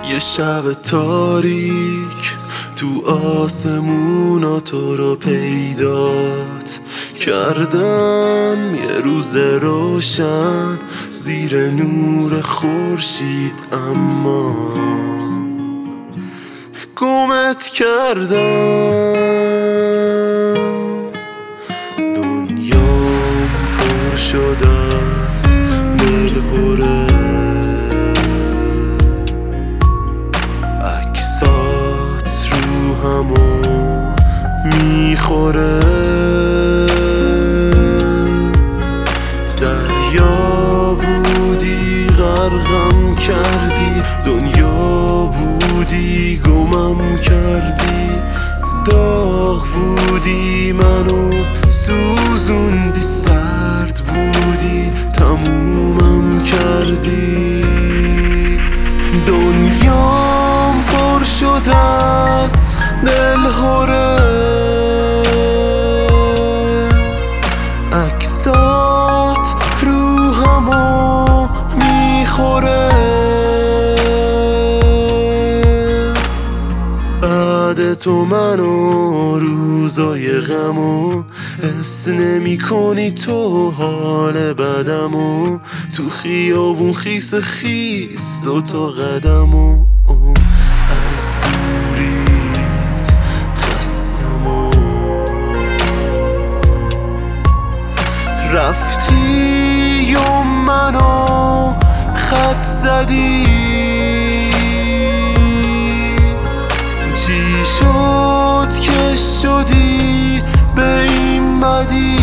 یه شب تاریک تو آسمونا تو رو پیدات کردم، یه روز روشن زیر نور خورشید، اما گمت کردم. دنیام پر شده از دلهوره، عکسات رو همو میخوره. دریا بودی غرقم کردی، دنیا بودی گمم کردی، داغ بودی منو سوزوندی، سرد بودی تمومم کردی. دنیام پر شده از دلهوره، عکسات رو همو میخوره. بعد تو منو روزای غمو حس نمی کنی، تو حال بدمو تو خیابون خیس خیس دوتا قدمو از دوریت خستمو. رفتی و منو خط زدی، چی شد که شدی به این بدی؟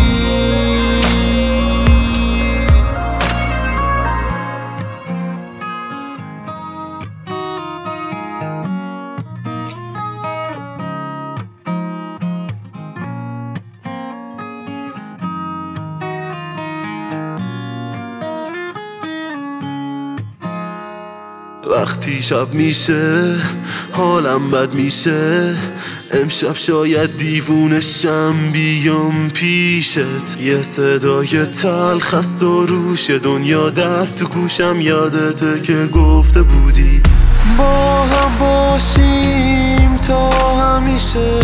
وقتی شب میشه حالم بد میشه، امشب شاید دیوونشم بیام پیشت. یه صدای تلخ است و روش دنیا در تو گوشم، یادته که گفته بودی با هم باشیم تا همیشه.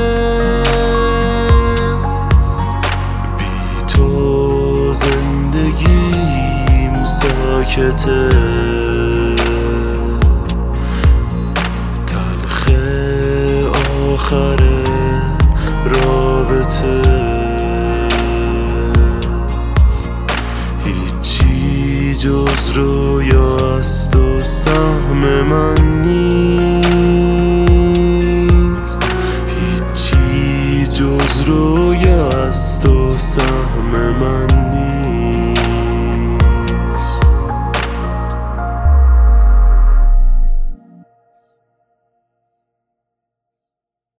بی تو زندگیم ساکته، آخر رابطه هیچی جز رویاست و سهم من